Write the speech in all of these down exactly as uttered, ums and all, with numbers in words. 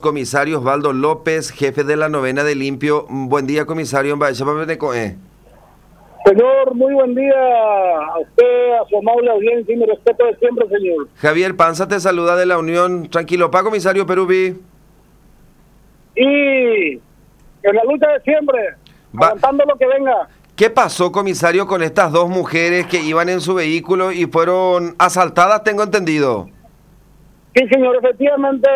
comisario Osvaldo López, jefe de la novena de limpio. Buen día, comisario. Señor, muy buen día a usted, a su amable audiencia y mi respeto de siempre, señor. Javier Panza te saluda de la Unión. Tranquilo, pa, comisario Perubí. Y en la lucha de siempre, Va. aguantando lo que venga. ¿Qué pasó, comisario, con estas dos mujeres que iban en su vehículo y fueron asaltadas, tengo entendido? Sí, señor, efectivamente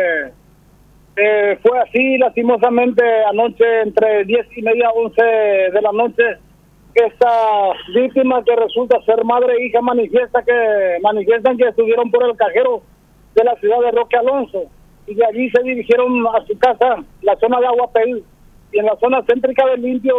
eh, fue así, lastimosamente, anoche entre diez y media a once de la noche. Esta víctima, que resulta ser madre e hija, manifiesta que manifiestan que estuvieron por el cajero de la ciudad de Roque Alonso y de allí se dirigieron a su casa, la zona de Aguapel, y en la zona céntrica de Limpio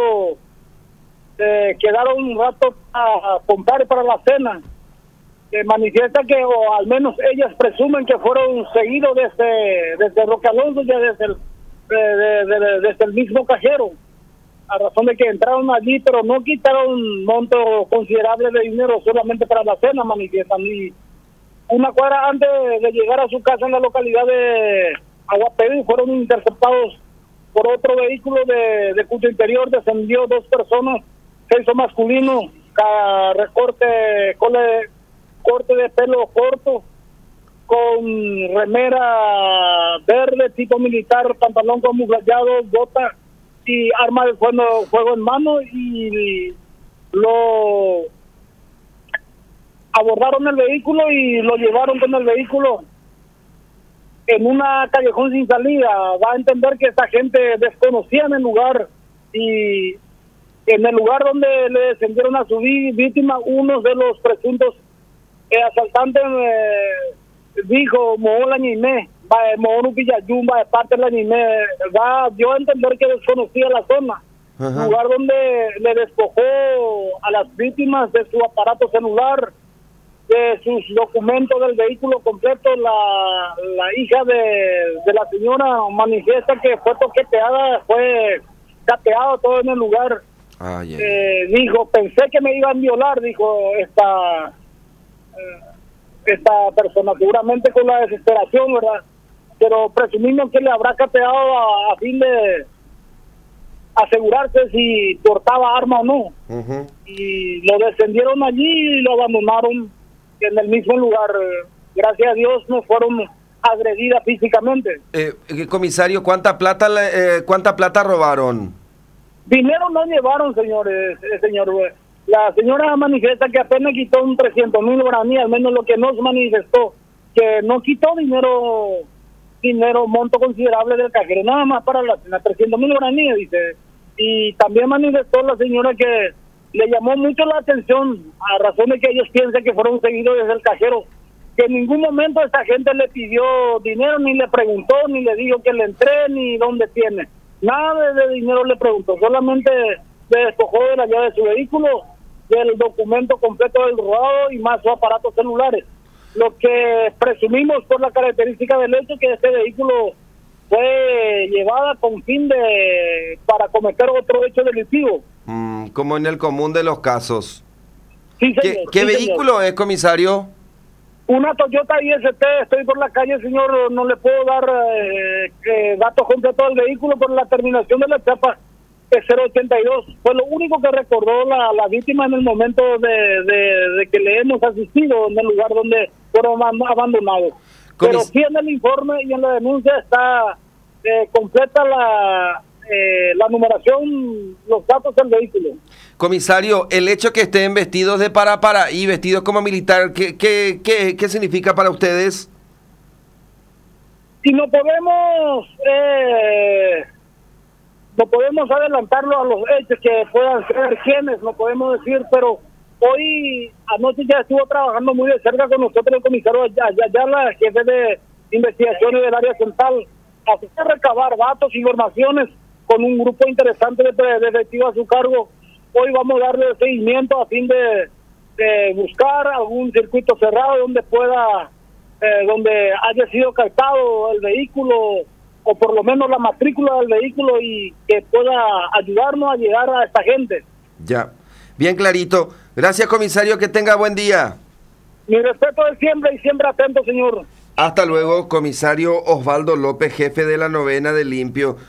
eh, quedaron un rato a comprar para la cena. Eh, manifiesta que, o al menos ellas presumen que fueron seguidos desde, desde Roque Alonso, ya desde el, de, de, de, desde el mismo cajero, a razón de que entraron allí, pero no quitaron un monto considerable de dinero solamente para la cena, manifiestan. Y una cuadra antes de llegar a su casa en la localidad de Aguapedí, fueron interceptados por otro vehículo de, de cuyo interior descendió dos personas, sexo masculino, recorte, cole, corte de pelo corto, con remera verde tipo militar, pantalón camuflajeado, botas y arma de fuego, fuego en mano, y lo abordaron el vehículo y lo llevaron con el vehículo en una callejón sin salida. Va a entender que esta gente desconocía en el lugar, y en el lugar donde le descendieron a su víctima, uno de los presuntos eh, asaltantes eh, dijo, Mohón la Ñimé, Mohón Upillayumba, de parte de la Ñimé, va, dio a entender que desconocía la zona. Ajá. Lugar donde le despojó a las víctimas de su aparato celular, de sus documentos del vehículo completo. La, la hija de, de la señora manifiesta que fue toqueteada, fue cateado todo en el lugar. Ah, yeah. eh, dijo, pensé que me iban a violar, dijo esta eh, esta persona, seguramente con la desesperación, ¿verdad? Pero presumimos que le habrá cateado a, a fin de asegurarse si portaba arma o no. Uh-huh. Y lo descendieron allí y lo abandonaron en el mismo lugar. Gracias a Dios no fueron agredidas físicamente. Eh, comisario, ¿cuánta plata eh, cuánta plata robaron? Dinero no llevaron, señores, eh, señor. La señora manifiesta que apenas quitó un trescientos mil guaraníes, al menos lo que nos manifestó, que no quitó dinero, dinero, monto considerable del cajero, nada más para la cena, trescientos mil guaraníes, dice. Y también manifestó la señora que le llamó mucho la atención, a razón de que ellos piensan que fueron seguidos desde el cajero, que en ningún momento esta gente le pidió dinero, ni le preguntó, ni le dijo que le entré, ni dónde tiene. Nada de dinero le preguntó, solamente le despojó de la llave de su vehículo, del documento completo del robado y más sus aparatos celulares. Lo que presumimos por la característica del hecho que este vehículo fue llevada con fin de para cometer otro hecho delictivo. Mm, como en el común de los casos. Sí, señor. ¿Qué, qué sí, vehículo señor. es, comisario? Una Toyota I S T, estoy por la calle, señor, no le puedo dar eh, eh, datos completos del vehículo por la terminación de la chapa cero ochenta y dos. Fue lo único que recordó la, la víctima en el momento de, de, de que le hemos asistido en el lugar donde fueron abandonados. Comis Pero sí en el informe y en la denuncia está eh, completa la, eh, la numeración, los datos del vehículo. Comisario, el hecho que estén vestidos de para para y vestidos como militar, ¿qué, qué, qué, qué significa para ustedes? Si no podemos... Eh, no podemos adelantarlo a los hechos que puedan ser quienes, no podemos decir, pero hoy anoche ya estuvo trabajando muy de cerca con nosotros el comisario Ayala, jefe de investigaciones del área central, así que recabar datos, informaciones con un grupo interesante de, de efectivos a su cargo. Hoy vamos a darle seguimiento a fin de, de buscar algún circuito cerrado donde pueda, eh, donde haya sido captado el vehículo, o por lo menos la matrícula del vehículo, y que pueda ayudarnos a llegar a esta gente. Ya, bien clarito. Gracias, comisario, que tenga buen día. Mi respeto es siempre y siempre atento, señor. Hasta luego, comisario Osvaldo López, jefe de la novena de Limpio.